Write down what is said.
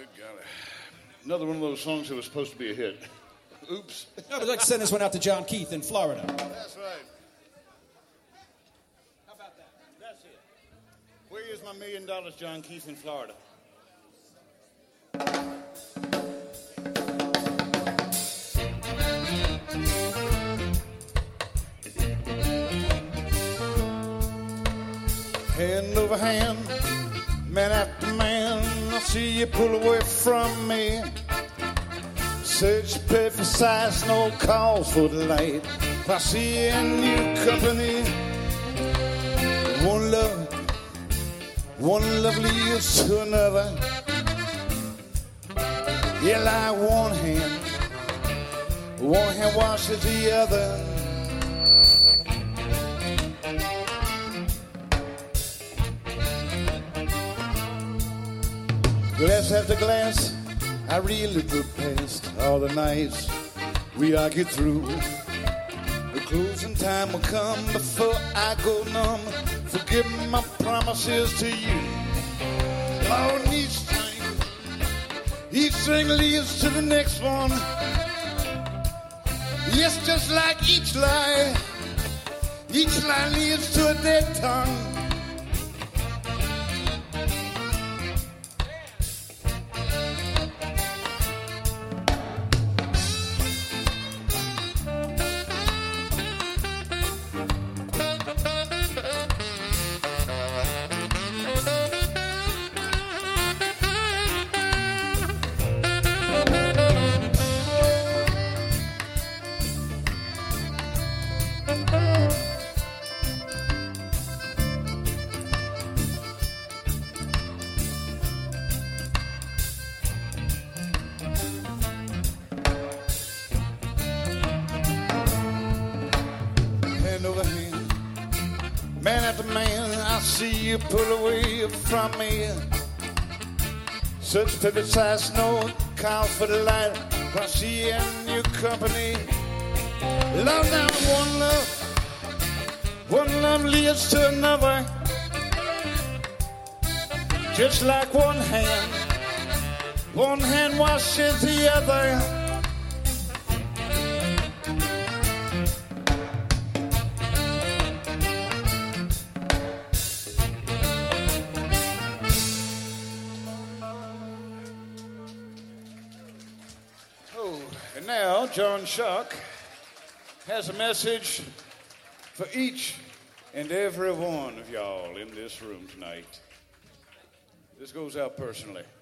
Good golly. Another one of those songs that was supposed to be a hit. Oops. No, we'd like to send this one out to John Keith in Florida. That's right. How about that? That's it. Where is my $1 million, John Keith in Florida? Hand over hand, man after man, I see you pull away from me. Search pay for size, no cause for the light. I see you in new company. One love leads to another. Yeah, like one hand washes the other. Glass after glass, I really look past all the nights we argued through. The closing time will come before I go numb. Forgive my promises to you. On each string leads to the next one. Yes, just like each lie leads to a dead tongue. Man after man, I see you pull away from me. Such pivot size, no call for the light. I see you in your company. Love now, one love leads to another. Just like one hand washes the other. And now, John Shuck has a message for each and every one of y'all in this room tonight. This goes out personally.